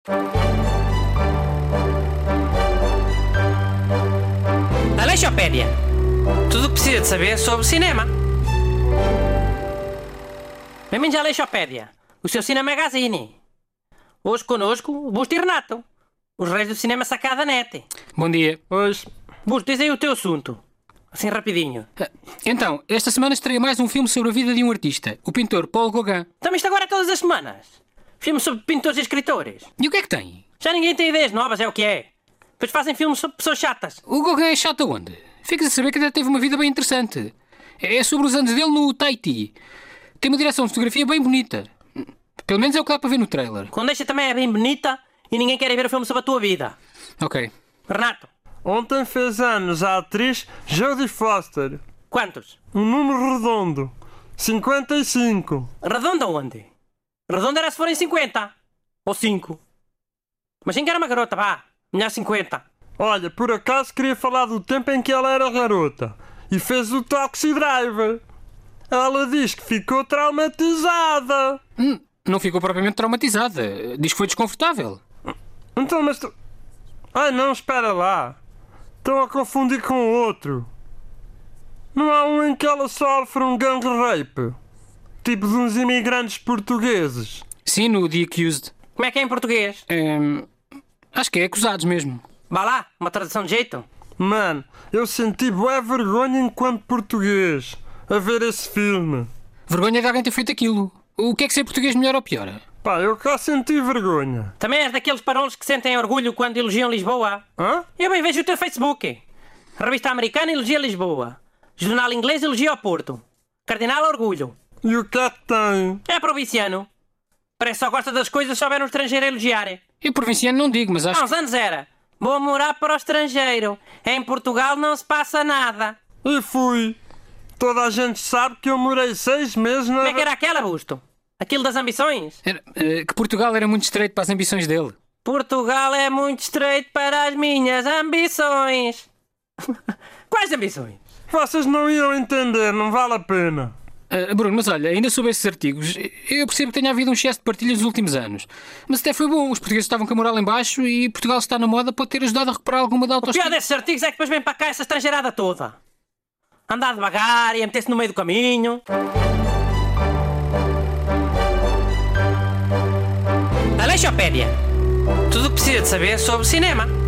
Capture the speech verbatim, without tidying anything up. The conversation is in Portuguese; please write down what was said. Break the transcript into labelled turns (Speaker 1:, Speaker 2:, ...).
Speaker 1: Aleixopédia. Tudo o que precisa de saber sobre cinema. Bem-vindos à Aleixopédia, o seu cinema magazine. Hoje connosco, o Busto e Renato, os reis do cinema sacada net.
Speaker 2: Bom dia.
Speaker 3: Hoje.
Speaker 1: Busto, diz aí o teu assunto. Assim rapidinho.
Speaker 2: Então, esta semana estreia mais um filme sobre a vida de um artista, o pintor Paul Gauguin.
Speaker 1: Então isto agora é todas as semanas. Filmes sobre pintores e escritores.
Speaker 2: E o que é que tem?
Speaker 1: Já ninguém tem ideias novas, é o que é. Depois fazem filmes sobre pessoas chatas.
Speaker 2: O Gauguin é chato aonde? Ficas a saber que até teve uma vida bem interessante. É sobre os anos dele no Tahiti. Tem uma direção de fotografia bem bonita. Pelo menos é o que dá para ver no trailer.
Speaker 1: Quando deixa também é bem bonita e ninguém quer ir ver o filme sobre a tua vida.
Speaker 2: Ok.
Speaker 1: Renato.
Speaker 3: Ontem fez anos a atriz Jodie Foster.
Speaker 1: Quantos?
Speaker 3: Um número redondo. cinquenta e cinco.
Speaker 1: Redondo onde? Redondo era se forem cinquenta. Ou cinco. Mas quem que era uma garota, vá. Melhor cinquenta.
Speaker 3: Olha, por acaso queria falar do tempo em que ela era garota. E fez o Taxi Driver. Ela diz que ficou traumatizada.
Speaker 2: Hum, não ficou propriamente traumatizada. Diz que foi desconfortável.
Speaker 3: Então, mas tu... Ai, não, espera lá. Estão a confundir com o outro. Não há um em que ela sofre um gang rape? Tipo de uns imigrantes portugueses.
Speaker 2: Sim, no The Accused.
Speaker 1: Como é que é em português?
Speaker 2: Hum, acho que é acusados mesmo.
Speaker 1: Vá lá, uma tradução de jeito.
Speaker 3: Mano, eu senti bué vergonha enquanto português a ver esse filme.
Speaker 2: Vergonha de alguém ter feito aquilo. O que é que ser português melhor ou pior?
Speaker 3: Pá, eu cá senti vergonha.
Speaker 1: Também és daqueles parolos que sentem orgulho quando elogiam Lisboa.
Speaker 3: Hã?
Speaker 1: Eu bem vejo o teu Facebook. Revista Americana elogia Lisboa. Jornal Inglês elogia o Porto. Cardinal Orgulho.
Speaker 3: E o que é que tem?
Speaker 1: É provinciano. Parece que só gosta das coisas se houver um estrangeiro a elogiar.
Speaker 2: Eu provinciano não digo, mas acho
Speaker 1: Há uns anos era. Vou morar para o estrangeiro. Em Portugal não se passa nada.
Speaker 3: E fui. Toda a gente sabe que eu morei seis meses na...
Speaker 1: Como é que era aquela, Busto? Aquilo das ambições?
Speaker 2: Era, eh, que Portugal era muito estreito para as ambições dele.
Speaker 1: Portugal é muito estreito para as minhas ambições. Quais ambições?
Speaker 3: Vocês não iam entender, não vale a pena.
Speaker 2: Uh, Bruno, mas olha, ainda sobre esses artigos, eu percebo que tenha havido um excesso de partilhas nos últimos anos. Mas até foi bom, os portugueses estavam com a moral em baixo e Portugal está na moda, pode ter ajudado a recuperar alguma da
Speaker 1: O
Speaker 2: autoestima.
Speaker 1: pior desses artigos é que depois vem para cá essa estrangeirada toda. Andar devagar e a meter-se no meio do caminho. Aleixopédia. Tudo o que precisa de saber sobre cinema.